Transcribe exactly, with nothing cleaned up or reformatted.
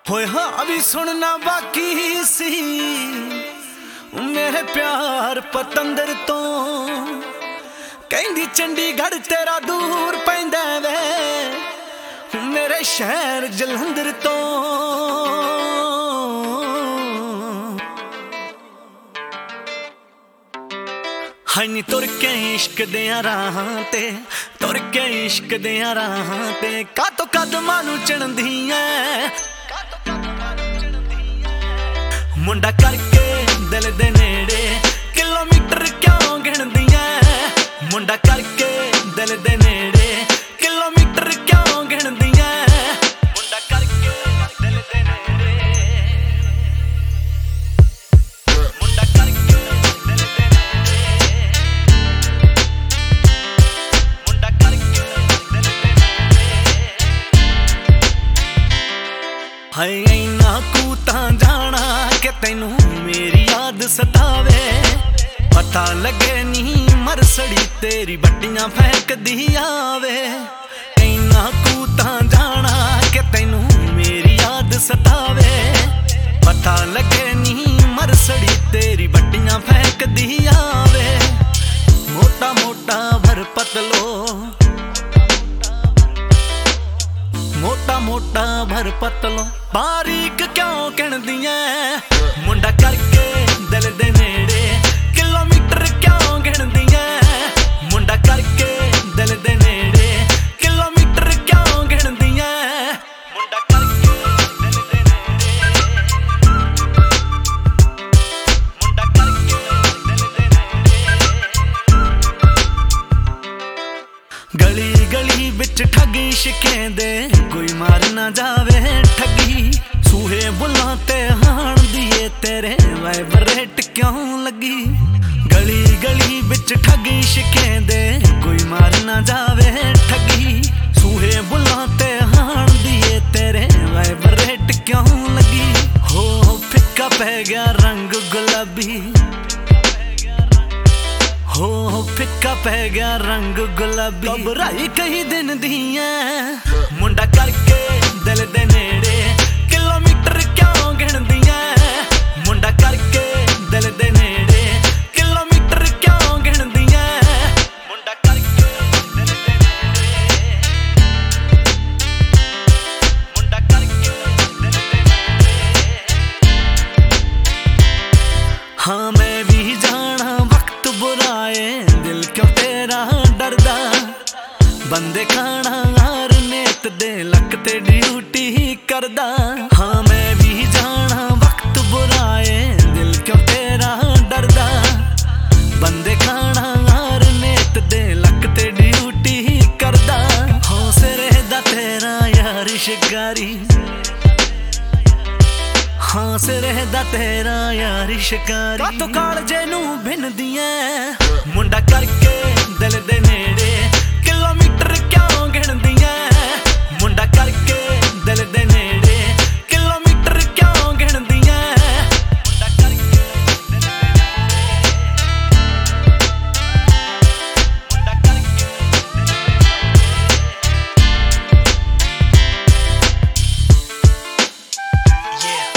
होए हाँ भी सुनना बाकी सी मेरे प्यार पतंदर तो कहंदी चंडीगढ़ तेरा दूर पैंदा वे मेरे शहर जलंधर तो हनी तुर के इश्क दियां राहां ते तुर के इश्क दियां राहां ते कातो कदमां नूं चढ़दी ऐ मुंडा करके दिल दे नेड़े किलोमीटर क्यों गिणदी ऐ मुंडा करके दिल दे नेड़े किलोमीटर क्यों गिणदी ऐ मुंडा करके दिल दे नेड़े मुंडा करके दिल दे नेड़े मुंडा करके दिल दे नेड़े हाय इन्ना कू तां जाना कि तैनू मेरी याद सतावे पता लगे नी मरसड़ी तेरी बट्टियां फेंक दी आवे इन्ना कू तां जाना कि तैनू मेरी याद सतावे पता लगे नी मरसड़ी तेरी बट्टियां फेंक दी आवे मोटा मोटा भर पतलो मोटा मोटा भर पतलो बारीक क्यों कहंदी ऐ मुंडा करके दिल दे नेड़े किलोमीटर क्यों गिणदी ऐ मुंडा करके दिल दे नेड़े किलोमीटर क्यों गिणदी ऐ मुंडा करके दिल दे नेड़े मुंडा करके दिल दे नेड़े गली गली बिच ठगी शिकेंदे कोई मार ना जावे ठगी सूहे बुल्लां ते हाण दिए तेरे वाइब्रेट क्यों लगी गली गली बिच ठगी शिकेंदे कोई मार ना जावे ठगी सूहे बुल्लां ते हाण दिए तेरे वाइब्रेट क्यों लगी हो फिक्का पै गया रंग गुलाबी हो फिक्का पै गया रंग गुलाबी घबराई कई दिन दी ऐ मुंडा करके दिल दे नेड़े किलोमीटर क्यों गिणदी ऐ मुंडा करके दिल दे नेड़े किलोमीटर क्यों गिणदी ऐ मुंडा करके दिल दे नेड़े मुंडा करके दिल दे नेड़े हाँ मैं भी जाना वक्त बुराए दिल क्यों तेरा डरदा बंदे खाना हार नेत दे लक ते ड्यूटी करदा हाँ मैं भी जाना वक्त बुराए दिल क्यों तेरा डरदा बंदे खाना हार नेत दे लक ते ड्यूटी करदा हौसले दा तेरा यार शिकारी हाँ सिरे दा तेरा यार शिकारी कातो कालजे नू भिनदी ऐ मुंडा करके दिल दे नेड़े किलोमीटर क्यों गिणदी ऐ मुंडा करके दिल दे नेड़े किलोमीटर क्यों गिणदी ऐ मुंडा करके दिल दे मुंडा करके Yeah. The kid.